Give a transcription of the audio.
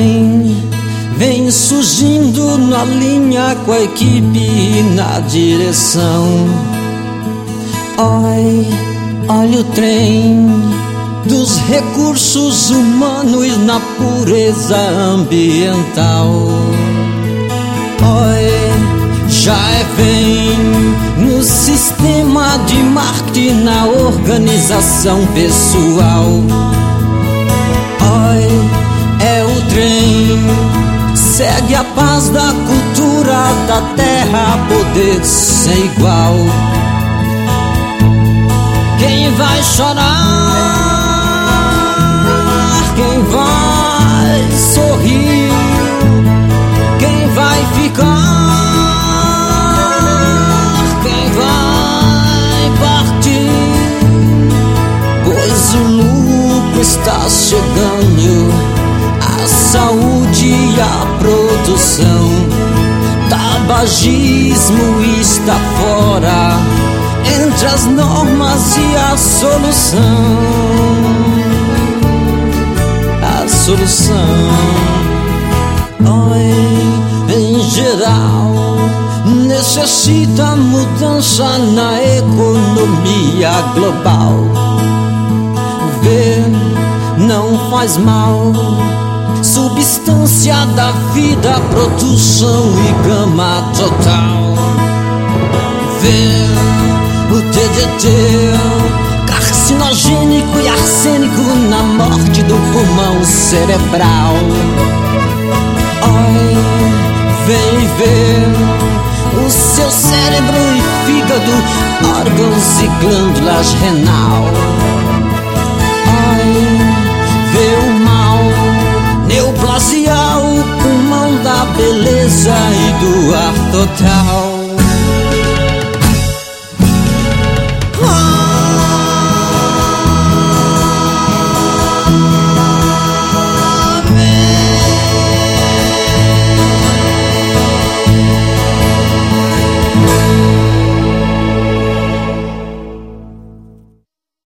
vem surgindo na linha com a equipe e na direção. Olha o trem dos recursos humanos na pureza ambiental. Já vem no sistema de marketing, na organização pessoal. É o trem, segue a paz da cultura da terra, poder sem igual. Quem vai chorar? Quem vai sorrir? Quem vai ficar? Quem vai partir? Pois o lucro está chegando, a saúde e a produção. Tabagismo está fora, entre as normas e a solução. A solução, em geral, necessita mudança na economia global. Ver não faz mal, substância da vida, produção e gama total. Ver o DDT, carcinogênico e arsênico na morte do pulmão cerebral. Vem ver o seu cérebro e fígado, órgãos e glândulas renal. Vê o mal, neoplasia, o pulmão da beleza e do ar total.